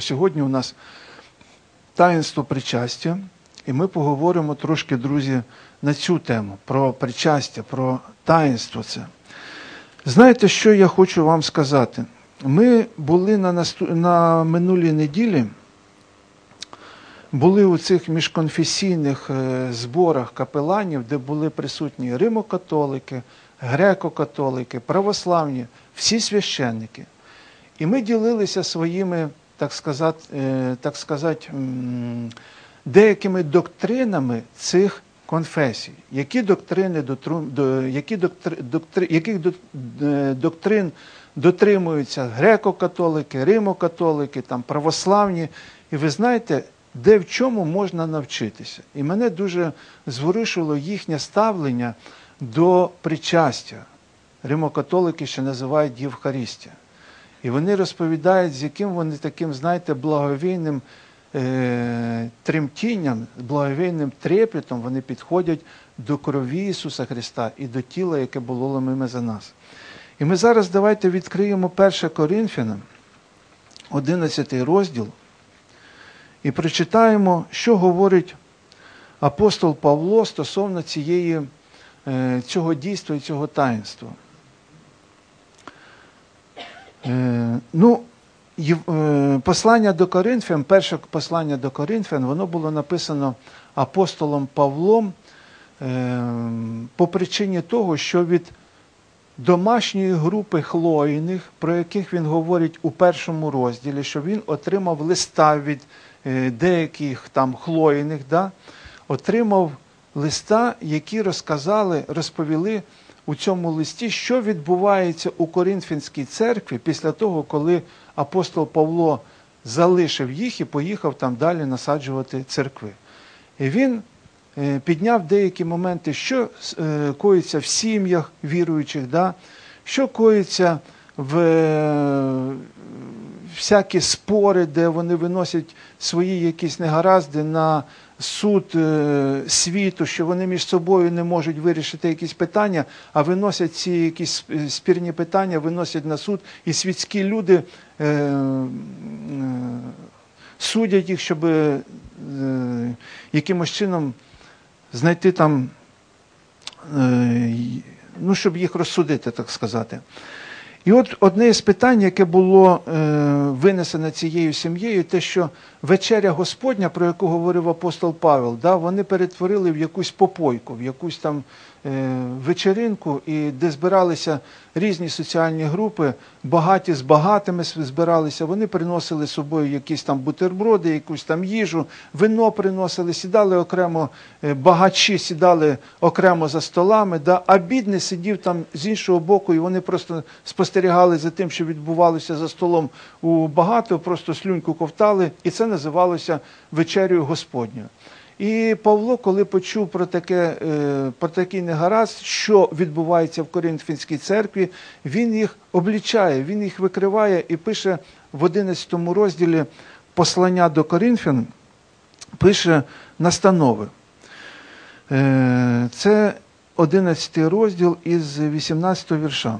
Сьогодні у нас таїнство причастя, і ми поговоримо трошки, друзі, на цю тему, про причастя, про таїнство це. Знаєте, що я хочу вам сказати? Ми були на минулій неділі, були у цих міжконфесійних зборах капеланів, де були присутні римокатолики, греко-католики, православні, всі священники. І ми ділилися своїми, так сказати, деякими доктринами цих конфесій. Яких доктрин дотримуються греко-католики, римокатолики, там, православні. І ви знаєте, де в чому можна навчитися. І мене дуже зворушило їхнє ставлення до причастя. Римокатолики ще називають Євхаристія. І вони розповідають, з яким вони таким, знаєте, благовійним тремтінням, благовійним трепетом вони підходять до крові Ісуса Христа і до тіла, яке було ломиме за нас. І ми зараз давайте відкриємо 1 Коринфянам, 11 розділ, і прочитаємо, що говорить апостол Павло стосовно цього дійства і цього таїнства. Послання до Коринфян, перше послання до Коринфян, воно було написано апостолом Павлом по причині того, що від домашньої групи Хлоїних, про яких він говорить у першому розділі, що він отримав листа від деяких там Хлоїних, отримав листа, які розповіли у цьому листі, що відбувається у Коринфянській церкві після того, коли апостол Павло залишив їх і поїхав там далі насаджувати церкви. І він підняв деякі моменти, що коїться в сім'ях віруючих, що коїться в всякі спори, де вони виносять свої якісь негаразди на суд світу, що вони між собою не можуть вирішити якісь питання, а виносять ці якісь спірні питання, виносять на суд, і світські люди судять їх, щоб якимось чином знайти там, щоб їх розсудити, так сказати. І от одне з питань, яке було винесено цією сім'єю, те, що вечеря Господня, про яку говорив апостол Павел, вони перетворили в якусь попойку, в якусь там вечеринку, і де збиралися різні соціальні групи, багаті з багатими збиралися, вони приносили з собою якісь там бутерброди, якусь там їжу, вино приносили, сідали окремо, багачі сідали окремо за столами, а бідний сидів там з іншого боку, і вони просто спостерігали за тим, що відбувалося за столом у багатого, просто слюньку ковтали, і це називалося вечерею Господньою. І Павло, коли почув про такий негаразд, що відбувається в Коринфянській церкві, він їх облічає, він їх викриває і пише в 11 розділі послання до Коринфян, пише настанови. Це 11 розділ із 18 вірша.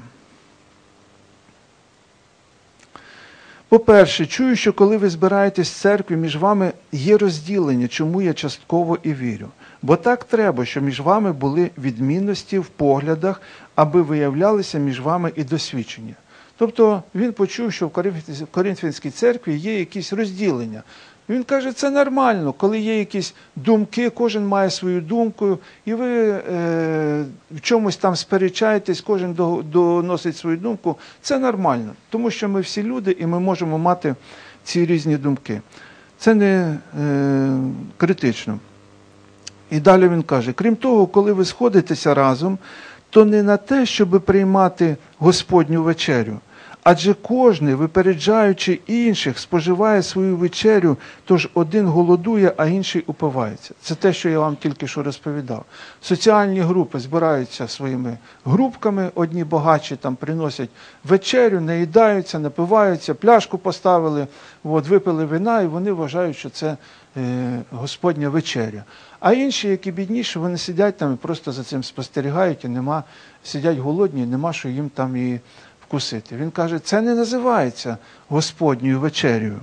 По-перше, чую, що коли ви збираєтесь в церкві, між вами є розділення, чому я частково і вірю. Бо так треба, щоб між вами були відмінності в поглядах, аби виявлялися між вами і досвідчення. Тобто він почув, що в Коринфянській церкві є якісь розділення. Він каже, це нормально, коли є якісь думки, кожен має свою думку, і ви в чомусь там сперечаєтесь, кожен доносить свою думку. Це нормально, тому що ми всі люди, і ми можемо мати ці різні думки. Це не критично. І далі він каже, крім того, коли ви сходитеся разом, то не на те, щоб приймати Господню вечерю, адже кожний, випереджаючи інших, споживає свою вечерю, тож один голодує, а інший упивається. Це те, що я вам тільки що розповідав. Соціальні групи збираються своїми групками, одні багатші там приносять вечерю, наїдаються, напиваються, пляшку поставили, випили вина, і вони вважають, що це Господня вечеря. А інші, які бідніші, вони сидять там і просто за цим спостерігають, і сидять голодні, і нема що їм там і вкусити. Він каже, це не називається Господньою вечерею.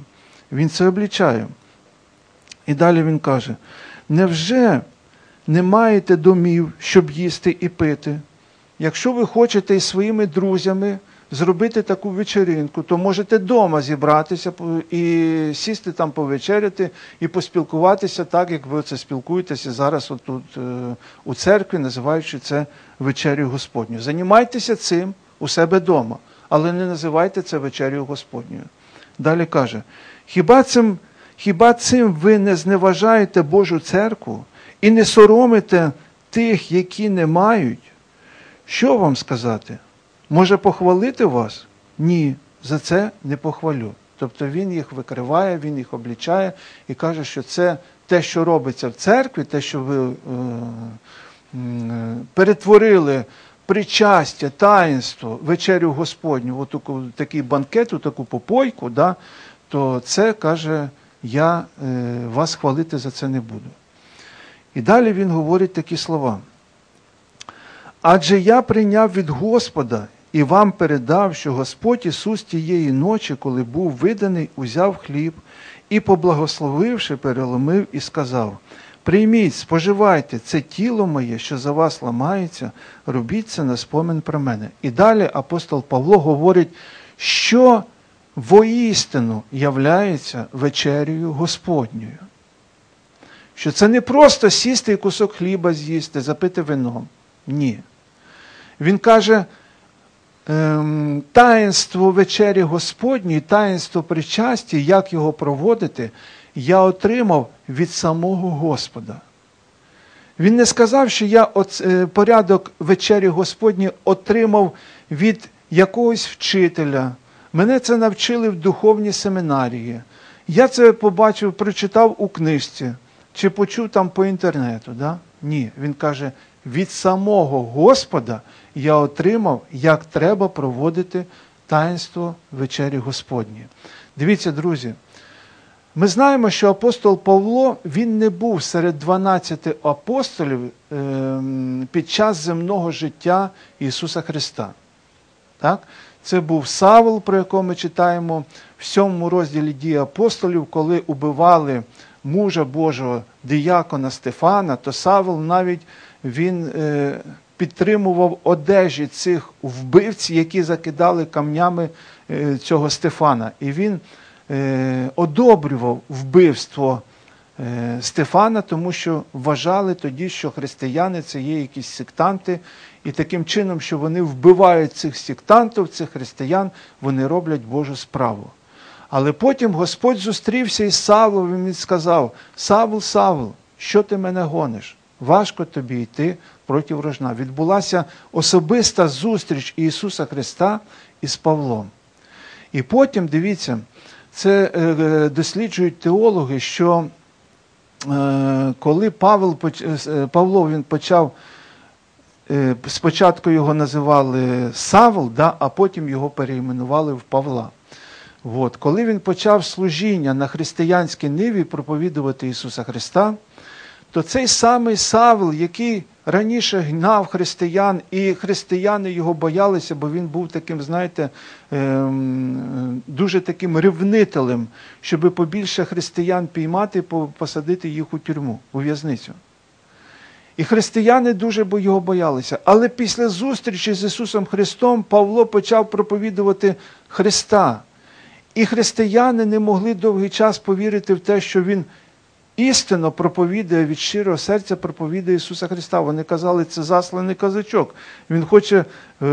Він це облічає. І далі він каже, невже не маєте домів, щоб їсти і пити? Якщо ви хочете із своїми друзями зробити таку вечеринку, то можете вдома зібратися і сісти там повечеряти і поспілкуватися так, як ви це спілкуєтеся зараз отут у церкві, називаючи це вечерю Господню. Займайтеся цим у себе вдома, але не називайте це вечерю Господньою. Далі каже, хіба цим ви не зневажаєте Божу церкву і не соромите тих, які не мають? Що вам сказати? Може похвалити вас? Ні, за це не похвалю. Тобто він їх викриває, він їх облічає і каже, що це те, що робиться в церкві, те, що ви перетворили причастя, таїнство, вечерю Господню, такий банкет, таку попойку, да, то це, каже, я вас хвалити за це не буду. І далі він говорить такі слова. Адже я прийняв від Господа і вам передав, що Господь Ісус тієї ночі, коли був виданий, узяв хліб і, поблагословивши, переломив і сказав, прийміть, споживайте, це тіло моє, що за вас ламається, робіть це на спомин про мене. І далі апостол Павло говорить, що воістину являється вечерею Господньою. Що це не просто сісти і кусок хліба з'їсти, запити вином. Ні. Він каже, таїнство вечері Господньої, таїнство причастя, як його проводити, я отримав від самого Господа. Він не сказав, що я порядок вечері Господньої отримав від якогось вчителя. Мене це навчили в духовній семінарії. Я це побачив, прочитав у книжці, чи почув там по інтернету. Да? Ні, він каже, від самого Господа я отримав, як треба проводити таїнство вечері Господньої. Дивіться, друзі, ми знаємо, що апостол Павло, він не був серед 12 апостолів під час земного життя Ісуса Христа. Так? Це був Савл, про якого ми читаємо в 7 розділі «Дії апостолів», коли убивали мужа Божого, диякона Стефана, то Савл навіть він підтримував одежі цих вбивців, які закидали камнями цього Стефана. І він одобрював вбивство Стефана, тому що вважали тоді, що християни – це є якісь сектанти, і таким чином, що вони вбивають цих сектантів, цих християн, вони роблять Божу справу. Але потім Господь зустрівся із Савлом, і він сказав, Савл, Савл, що ти мене гониш? Важко тобі йти проти рожна. Відбулася особиста зустріч Ісуса Христа із Павлом. І потім, дивіться, це досліджують теологи, що коли Павло він почав, спочатку його називали Савл, да, а потім його перейменували в Павла. От. Коли він почав служіння на християнській ниві проповідувати Ісуса Христа, то цей самий Савл, який раніше гнав християн, і християни його боялися, бо він був таким, знаєте, дуже таким ревнителем, щоб побільше християн піймати і посадити їх у тюрму, у в'язницю. І християни дуже його боялися. Але після зустрічі з Ісусом Христом Павло почав проповідувати Христа. І християни не могли довгий час повірити в те, що він істинно проповідує, від щирого серця проповідує Ісуса Христа. Вони казали, це засланий козачок. Він хоче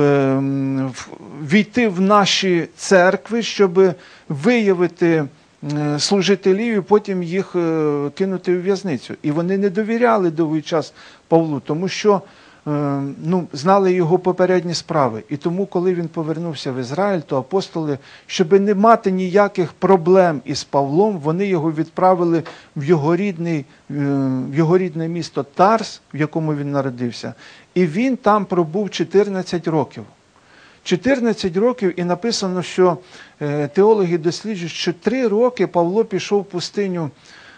війти в наші церкви, щоб виявити служителів і потім їх кинути у в'язницю. І вони не довіряли довгий час Павлу, тому що знали його попередні справи. І тому, коли він повернувся в Ізраїль, то апостоли, щоб не мати ніяких проблем із Павлом, вони його відправили в його рідне місто Тарс, в якому він народився. І він там пробув 14 років. 14 років, і написано, що теологи досліджують, що 3 роки Павло пішов в пустиню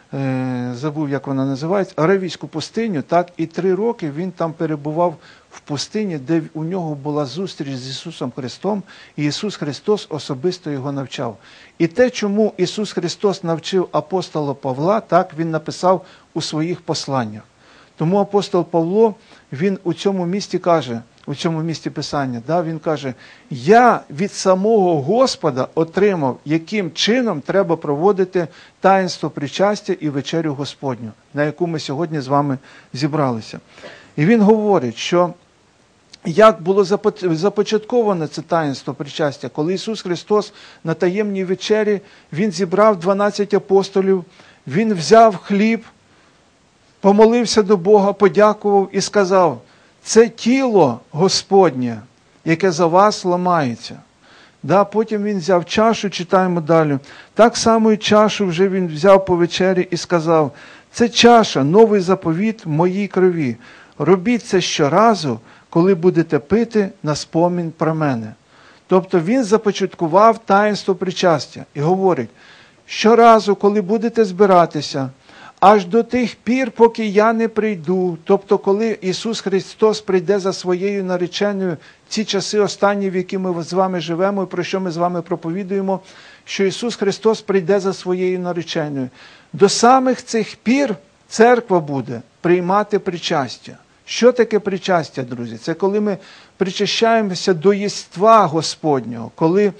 забув, як вона називається, Аравійську пустиню, так, і 3 роки він там перебував в пустині, де у нього була зустріч з Ісусом Христом, і Ісус Христос особисто його навчав. І те, чому Ісус Христос навчив апостола Павла, так, він написав у своїх посланнях. Тому апостол Павло, він у цьому місці каже, у цьому місці Писання, да, він каже, я від самого Господа отримав, яким чином треба проводити таїнство причастя і вечерю Господню, на яку ми сьогодні з вами зібралися. І він говорить, що як було започатковане це таїнство причастя, коли Ісус Христос на таємній вечері, Він зібрав 12 апостолів, Він взяв хліб, помолився до Бога, подякував і сказав, це тіло Господнє, яке за вас ламається. Да, потім він взяв чашу, читаємо далі. Так само і чашу вже він взяв по вечері і сказав, це чаша, новий заповіт в моїй крові. Робіть це щоразу, коли будете пити на спомін про мене. Тобто він започаткував таїнство причастя і говорить, щоразу, коли будете збиратися, аж до тих пір, поки я не прийду, тобто коли Ісус Христос прийде за своєю нареченою, ці часи останні, в які ми з вами живемо, і про що ми з вами проповідуємо, що Ісус Христос прийде за своєю нареченою. До самих цих пір церква буде приймати причастя. Що таке причастя, друзі? Це коли ми причащаємося до єства Господнього, коли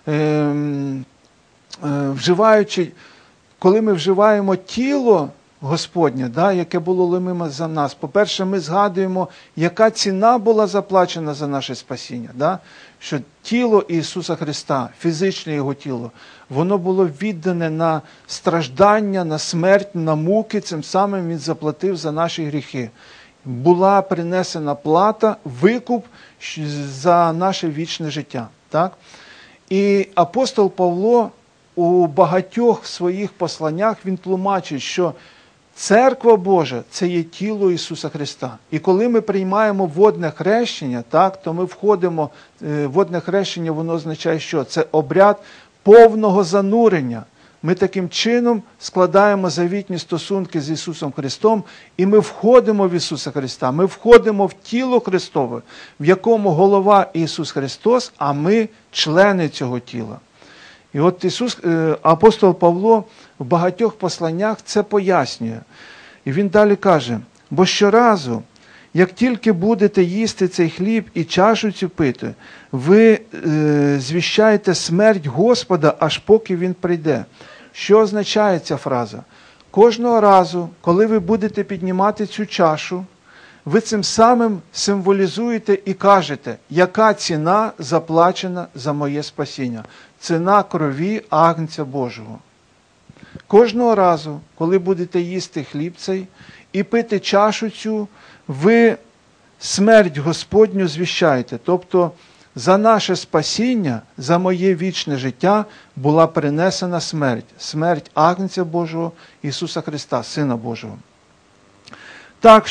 коли ми вживаємо тіло Господнє, да, яке було ломимо за нас, по-перше, ми згадуємо, яка ціна була заплачена за наше спасіння. Да? Що тіло Ісуса Христа, фізичне Його тіло, воно було віддане на страждання, на смерть, на муки, цим самим Він заплатив за наші гріхи. Була принесена плата, викуп за наше вічне життя. Так? І апостол Павло у багатьох своїх посланнях він тлумачить, що Церква Божа – це є тіло Ісуса Христа. І коли ми приймаємо водне хрещення, так, то ми входимо, водне хрещення, воно означає що? Це обряд повного занурення. Ми таким чином складаємо завітні стосунки з Ісусом Христом, і ми входимо в Ісуса Христа, ми входимо в тіло Христове, в якому голова Ісус Христос, а ми члени цього тіла. І от апостол Павло в багатьох посланнях це пояснює. І він далі каже, бо щоразу, як тільки будете їсти цей хліб і чашу цю пити, ви звіщаєте смерть Господа, аж поки Він прийде. Що означає ця фраза? Кожного разу, коли ви будете піднімати цю чашу, ви цим самим символізуєте і кажете, яка ціна заплачена за моє спасіння. Ціна крові Агнця Божого. Кожного разу, коли будете їсти хліб цей і пити чашу цю, ви смерть Господню звіщаєте. Тобто за наше спасіння, за моє вічне життя була принесена смерть. Смерть Агнця Божого, Ісуса Христа, Сина Божого. Так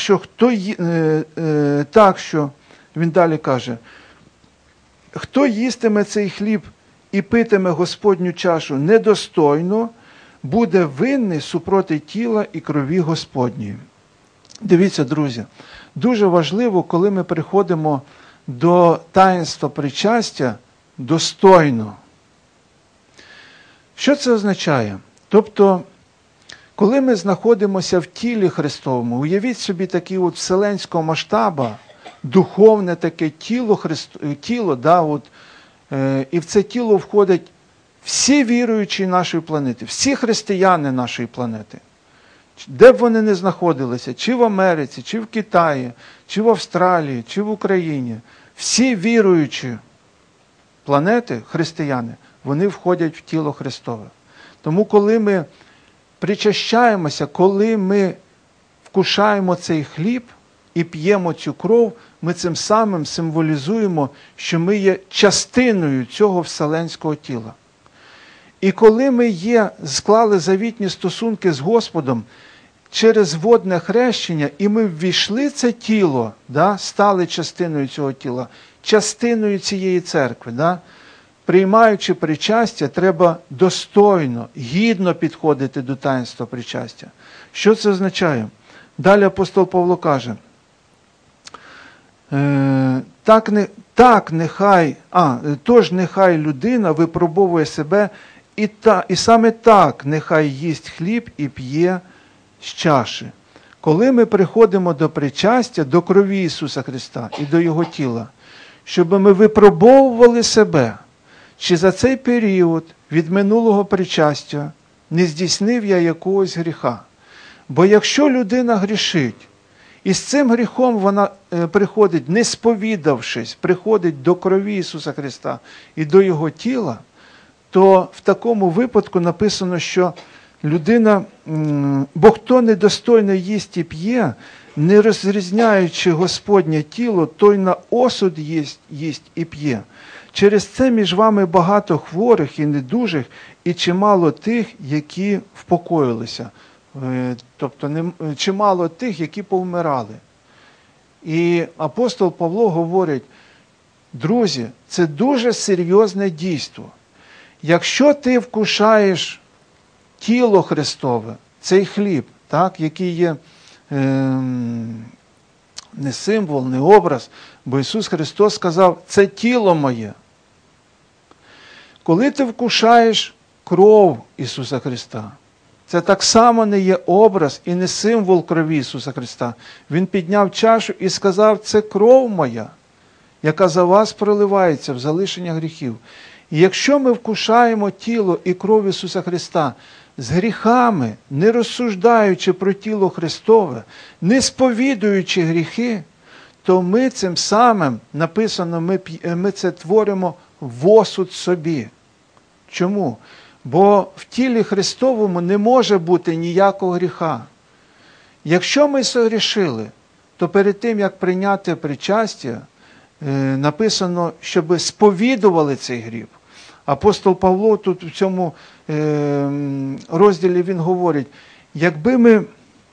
що, він далі каже, хто їстиме цей хліб і питиме Господню чашу недостойно, буде винний супроти тіла і крові Господньої. Дивіться, друзі, дуже важливо, коли ми приходимо до таїнства причастя достойно. Що це означає? Тобто, коли ми знаходимося в тілі Христовому, уявіть собі такий от вселенського масштабу, духовне таке тіло, да, от, і в це тіло входять всі віруючі нашої планети, всі християни нашої планети. Де б вони не знаходилися, чи в Америці, чи в Китаї, чи в Австралії, чи в Україні, всі віруючі планети, християни, вони входять в тіло Христове. Тому коли ми причащаємося, коли ми вкушаємо цей хліб і п'ємо цю кров, ми цим самим символізуємо, що ми є частиною цього вселенського тіла. І коли ми склали завітні стосунки з Господом через водне хрещення, і ми ввійшли в це тіло, да, стали частиною цього тіла, частиною цієї церкви, да, приймаючи причастя, треба достойно, гідно підходити до таїнства причастя. Що це означає? Далі апостол Павло каже, тож нехай людина випробовує себе, і саме так нехай їсть хліб і п'є з чаші. Коли ми приходимо до причастя, до крові Ісуса Христа і до Його тіла, щоб ми випробовували себе, чи за цей період від минулого причастя не здійснив я якогось гріха. Бо якщо людина грішить, і з цим гріхом вона приходить, не сповідавшись, приходить до крові Ісуса Христа і до Його тіла, то в такому випадку написано, що людина, бо хто недостойно їсть і п'є, не розрізняючи Господнє тіло, той на осуд їсть і п'є. Через це між вами багато хворих і недужих, і чимало тих, які впокоїлися. Тобто чимало тих, які повмирали. І апостол Павло говорить, друзі, це дуже серйозне дійство. Якщо ти вкушаєш тіло Христове, цей хліб, так, який є не символ, не образ, бо Ісус Христос сказав, це тіло моє. Коли ти вкушаєш кров Ісуса Христа, це так само не є образ і не символ крові Ісуса Христа. Він підняв чашу і сказав, це кров моя, яка за вас проливається в залишення гріхів. І якщо ми вкушаємо тіло і кров Ісуса Христа з гріхами, не розсуждаючи про тіло Христове, не сповідуючи гріхи, то ми цим самим, написано, ми це творимо в осуд собі. Чому? Бо в тілі Христовому не може бути ніякого гріха. Якщо ми согрішили, то перед тим, як прийняти причастя, написано, щоб сповідували цей гріх. Апостол Павло тут в цьому розділі він говорить, якби ми,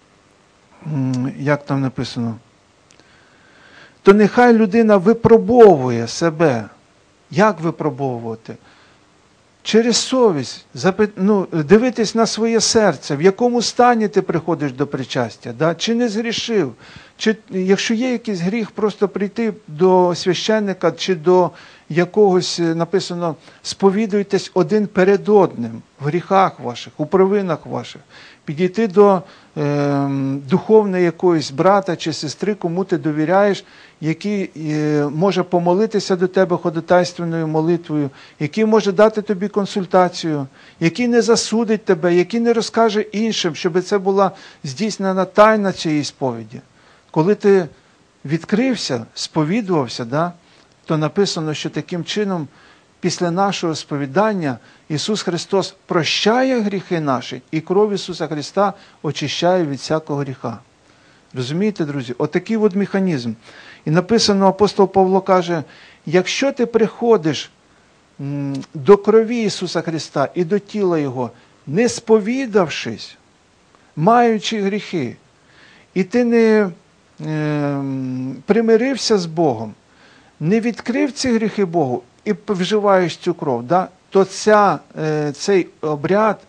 як там написано, то нехай людина випробовує себе. Як випробовувати? Через совість, дивитись на своє серце, в якому стані ти приходиш до причастя, да? Чи не згрішив, чи, якщо є якийсь гріх, просто прийти до священника, чи до якогось, написано, сповідуйтесь один перед одним в гріхах ваших, у провинах ваших, підійти до духовної якоїсь брата чи сестри, кому ти довіряєш, який може помолитися до тебе ходатайственною молитвою, який може дати тобі консультацію, який не засудить тебе, який не розкаже іншим, щоб це була здійснена тайна цієї сповіді. Коли ти відкрився, сповідувався, да, то написано, що таким чином після нашого сповідання Ісус Христос прощає гріхи наші, і кров Ісуса Христа очищає від всякого гріха. Розумієте, друзі? Отакий от механізм. І написано, апостол Павло каже, якщо ти приходиш до крові Ісуса Христа і до тіла Його, не сповідавшись, маючи гріхи, і ти не примирився з Богом, не відкрив ці гріхи Богу і вживаєш цю кров, да? То цей обряд,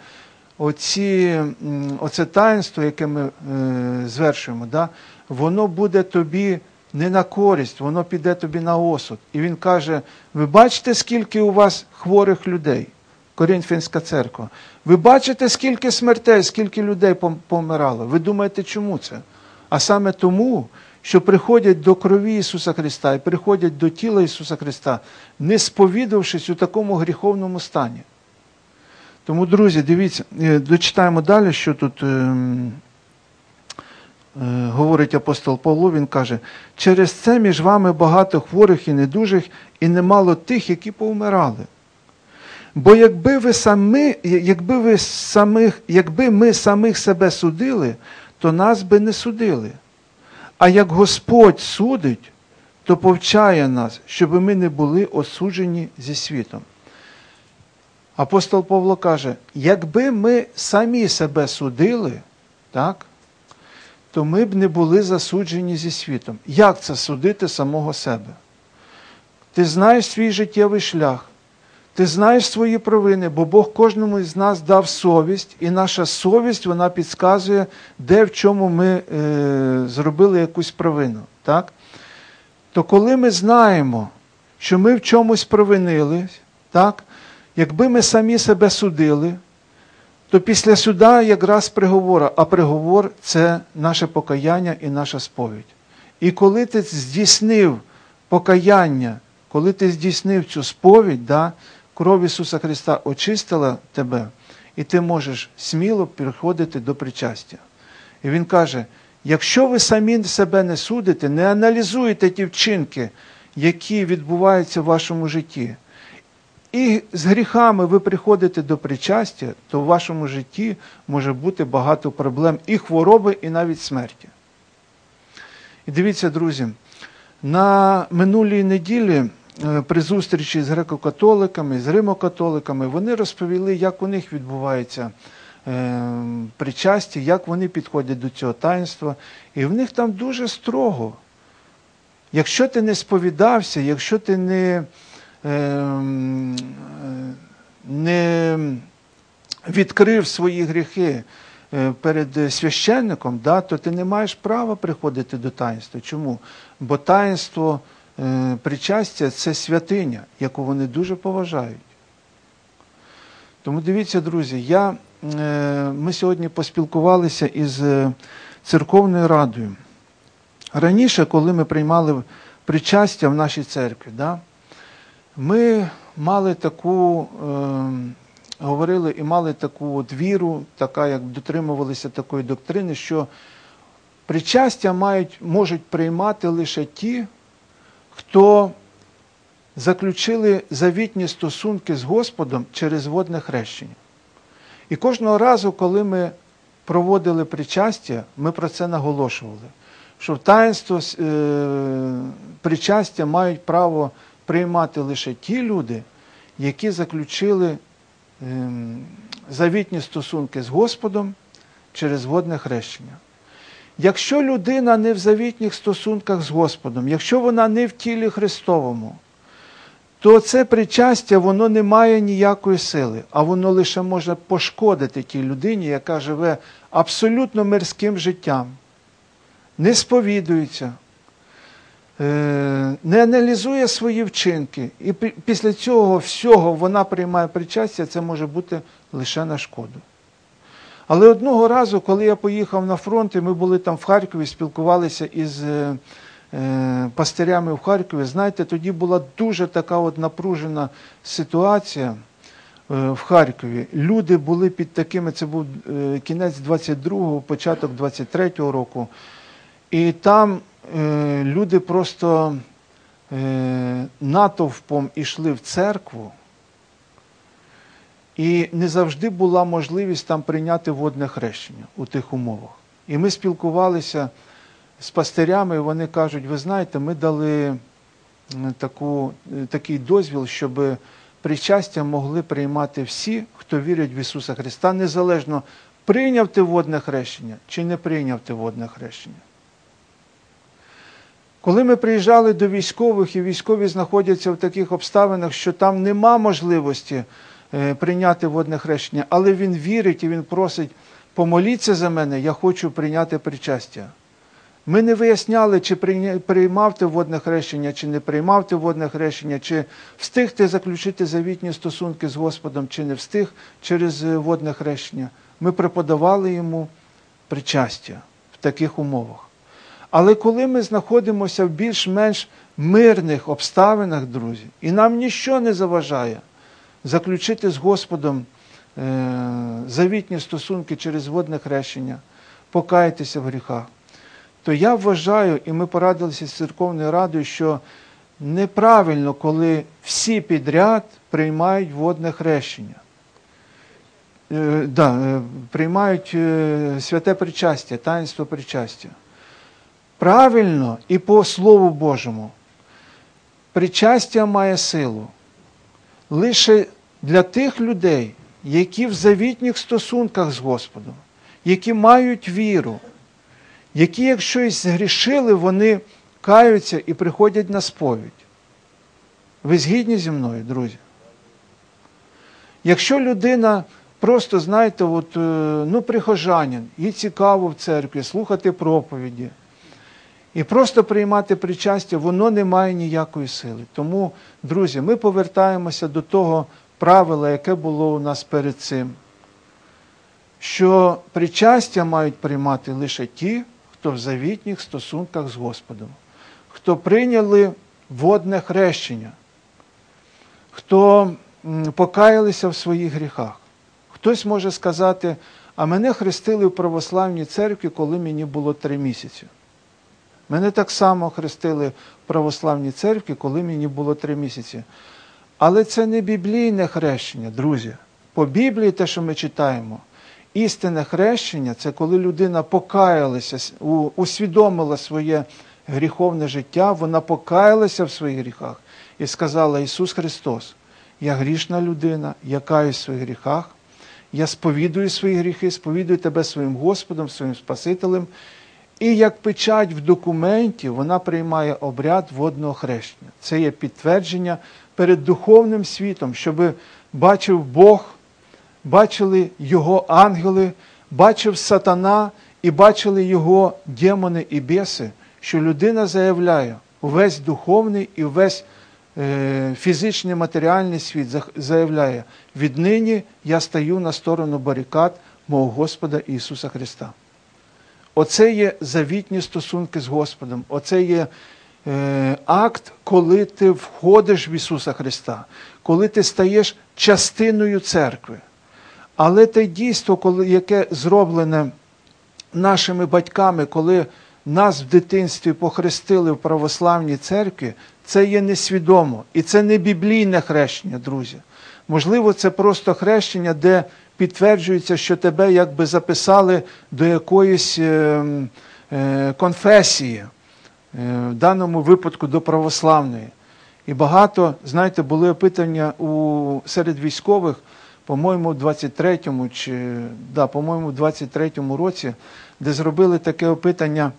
оце таїнство, яке ми звершуємо, да? Воно буде тобі не на користь, воно піде тобі на осуд. І він каже, ви бачите, скільки у вас хворих людей, Коринфянська церква, ви бачите, скільки смертей, скільки людей помирало. Ви думаєте, чому це? А саме тому, що приходять до крові Ісуса Христа і приходять до тіла Ісуса Христа, не сповідавшись у такому гріховному стані. Тому, друзі, дивіться, дочитаємо далі, що тут говорить апостол Павло, він каже, через це між вами багато хворих і недужих, і немало тих, які повмирали. Бо якби ми самих себе судили, то нас би не судили. А як Господь судить, то повчає нас, щоб ми не були осуджені зі світом. Апостол Павло каже, якби ми самі себе судили, так, то ми б не були засуджені зі світом. Як це судити самого себе? Ти знаєш свій життєвий шлях, ти знаєш свої провини, бо Бог кожному із нас дав совість, і наша совість, вона підказує, де, в чому ми зробили якусь провину. Так? То коли ми знаємо, що ми в чомусь провинились, так? Якби ми самі себе судили, то після суда якраз приговора, а приговор – це наше покаяння і наша сповідь. І коли ти здійснив покаяння, коли ти здійснив цю сповідь, да, кров Ісуса Христа очистила тебе, і ти можеш сміло приходити до причастя. І Він каже, якщо ви самі себе не судите, не аналізуєте ті вчинки, які відбуваються в вашому житті, і з гріхами ви приходите до причастя, то в вашому житті може бути багато проблем і хвороби, і навіть смерті. І дивіться, друзі, на минулій неділі при зустрічі з греко-католиками, з римо-католиками, вони розповіли, як у них відбувається причастя, як вони підходять до цього таїнства. І в них там дуже строго. Якщо ти не сповідався, якщо ти не відкрив свої гріхи перед священником, да, то ти не маєш права приходити до таїнства. Чому? Бо таїнство причастя – це святиня, яку вони дуже поважають. Тому дивіться, друзі, ми сьогодні поспілкувалися із церковною радою. Раніше, коли ми приймали причастя в нашій церкві, да, ми мали таку, говорили і мали таку от віру, така, як дотримувалися такої доктрини, що причастя можуть приймати лише ті, хто заключили завітні стосунки з Господом через водне хрещення. І кожного разу, коли ми проводили причастя, ми про це наголошували, що в таїнство причастя мають право приймати лише ті люди, які заключили завітні стосунки з Господом через водне хрещення. Якщо людина не в завітніх стосунках з Господом, якщо вона не в тілі Христовому, то це причастя, воно не має ніякої сили, а воно лише може пошкодити тій людині, яка живе абсолютно мирським життям, не сповідується, не аналізує свої вчинки, і після цього всього вона приймає причастя, це може бути лише на шкоду. Але одного разу, коли я поїхав на фронт, і ми були там в Харкові, спілкувалися із пастирями в Харкові, знаєте, тоді була дуже така от напружена ситуація в Харкові. Люди були під такими, це був кінець 22-го, початок 23-го року, і там люди просто натовпом ішли в церкву, і не завжди була можливість там прийняти водне хрещення у тих умовах. І ми спілкувалися з пастирями, і вони кажуть, ви знаєте, ми дали такий дозвіл, щоб причастя могли приймати всі, хто вірять в Ісуса Христа, незалежно, прийняв ти водне хрещення чи не прийняв ти водне хрещення. Коли ми приїжджали до військових, і військові знаходяться в таких обставинах, що там нема можливості прийняти водне хрещення, але він вірить і він просить, помоліться за мене, я хочу прийняти причастя. Ми не виясняли, чи приймав ти водне хрещення, чи не приймав ти водне хрещення, чи встиг ти заключити завітні стосунки з Господом, чи не встиг через водне хрещення. Ми преподавали йому причастя в таких умовах. Але коли ми знаходимося в більш-менш мирних обставинах, друзі, і нам ніщо не заважає заключити з Господом завітні стосунки через водне хрещення, покаятися в гріхах, то я вважаю, і ми порадилися з церковною радою, що неправильно, коли всі підряд приймають водне хрещення. Приймають святе причастя, таїнство причастя. Правильно і по Слову Божому. Причастя має силу лише для тих людей, які в завітніх стосунках з Господом, які мають віру, які, якщо й згрішили, вони каються і приходять на сповідь. Ви згідні зі мною, друзі? Якщо людина просто, знаєте, прихожанин, їй цікаво в церкві, слухати проповіді, і просто приймати причастя, воно не має ніякої сили. Тому, друзі, ми повертаємося до того правила, яке було у нас перед цим, що причастя мають приймати лише ті, хто в завітніх стосунках з Господом, хто прийняли водне хрещення, хто покаялися в своїх гріхах. Хтось може сказати, а мене хрестили в православній церкві, коли мені було 3 місяці. Мене так само хрестили в православній церкві, коли мені було 3 місяці. Але це не біблійне хрещення, друзі. По Біблії те, що ми читаємо, істинне хрещення – це коли людина покаялася, усвідомила своє гріховне життя, вона покаялася в своїх гріхах і сказала: Ісус Христос, я грішна людина, я каюсь в своїх гріхах, я сповідую свої гріхи, сповідую Тебе своїм Господом, своїм Спасителем. І як печать в документі вона приймає обряд водного хрещення. Це є підтвердження перед духовним світом, щоб бачив Бог, бачили Його ангели, бачив сатана і бачили його демони і біси, що людина заявляє, увесь духовний і увесь фізичний, матеріальний світ заявляє: віднині я стаю на сторону барикад мого Господа Ісуса Христа. Оце є завітні стосунки з Господом, оце є акт, коли ти входиш в Ісуса Христа, коли ти стаєш частиною церкви. Але те дійство, яке зроблене нашими батьками, коли нас в дитинстві похрестили в православній церкві, це є несвідомо. І це не біблійне хрещення, друзі. Можливо, це просто хрещення, де підтверджується, що тебе якби записали до якоїсь конфесії, в даному випадку до православної. І багато, знаєте, були опитання серед військових, по-моєму, в 23-му році, де зробили таке опитання,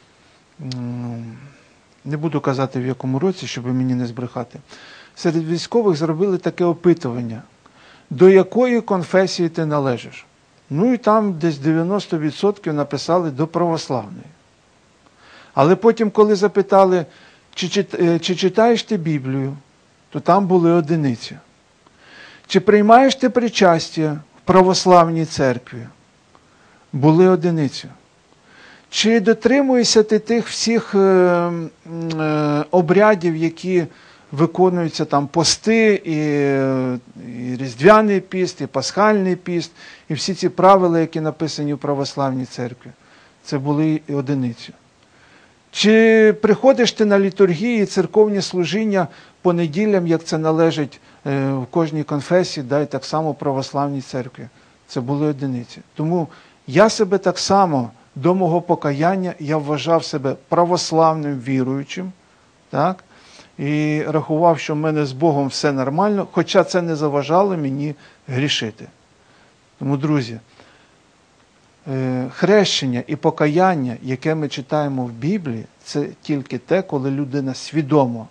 не буду казати в якому році, щоб мені не збрехати, серед військових зробили таке опитування: до якої конфесії ти належиш? Ну і там десь 90% написали до православної. Але потім, коли запитали, чи читаєш ти Біблію, то там були одиниці. Чи приймаєш ти причастя в православній церкві? Були одиниці. Чи дотримуєшся ти тих всіх обрядів, які виконуються там пости, і Різдвяний піст, і Пасхальний піст, і всі ці правила, які написані в православній церкві? Це були одиниці. Чи приходиш ти на літургії, церковні служіння по неділям, як це належить в кожній конфесії, да, і так само в православній церкві? Це були одиниці. Тому я себе так само до мого покаяння, я вважав себе православним віруючим, так? І рахував, що в мене з Богом все нормально, хоча це не заважало мені грішити. Тому, друзі, хрещення і покаяння, яке ми читаємо в Біблії, це тільки те, коли людина свідомо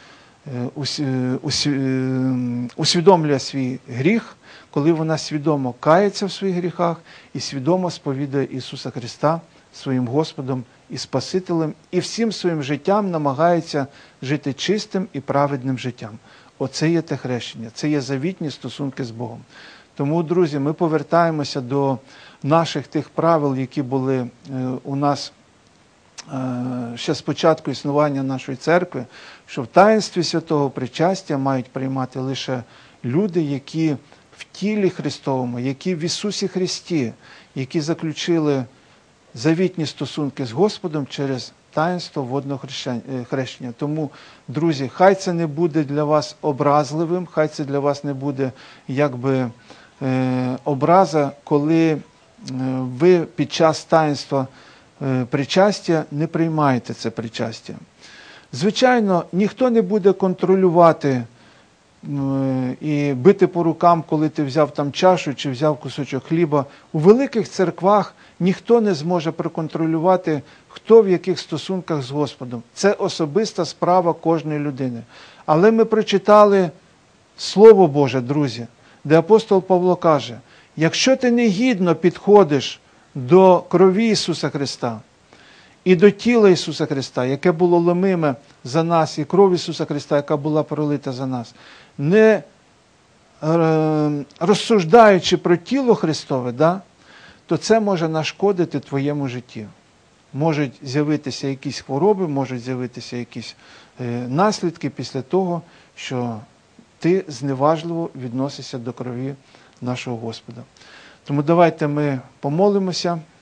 усвідомлює свій гріх, коли вона свідомо кається в своїх гріхах і свідомо сповідує Ісуса Христа своїм Господом і Спасителем, і всім своїм життям намагається жити чистим і праведним життям. Оце є те хрещення, це є завітні стосунки з Богом. Тому, друзі, ми повертаємося до наших тих правил, які були у нас ще з початку існування нашої церкви, що в таїнстві святого причастя мають приймати лише люди, які в тілі Христовому, які в Ісусі Христі, які заключили завітні стосунки з Господом через таїнство водного хрещення. Тому, друзі, хай це не буде для вас образливим, хай це для вас не буде якби образа, коли ви під час таїнства причастя не приймаєте це причастя. Звичайно, ніхто не буде контролювати і бити по рукам, коли ти взяв там чашу чи взяв кусочок хліба. У великих церквах ніхто не зможе проконтролювати, хто в яких стосунках з Господом. Це особиста справа кожної людини. Але ми прочитали Слово Боже, друзі, де апостол Павло каже, якщо ти негідно підходиш до крові Ісуса Христа і до тіла Ісуса Христа, яке було ломиме за нас, і кров Ісуса Христа, яка була пролита за нас, не розсуждаючи про тіло Христове, да, то це може нашкодити твоєму житті. Можуть з'явитися якісь хвороби, можуть з'явитися якісь наслідки після того, що ти зневажливо відносишся до крові нашого Господа. Тому давайте ми помолимося.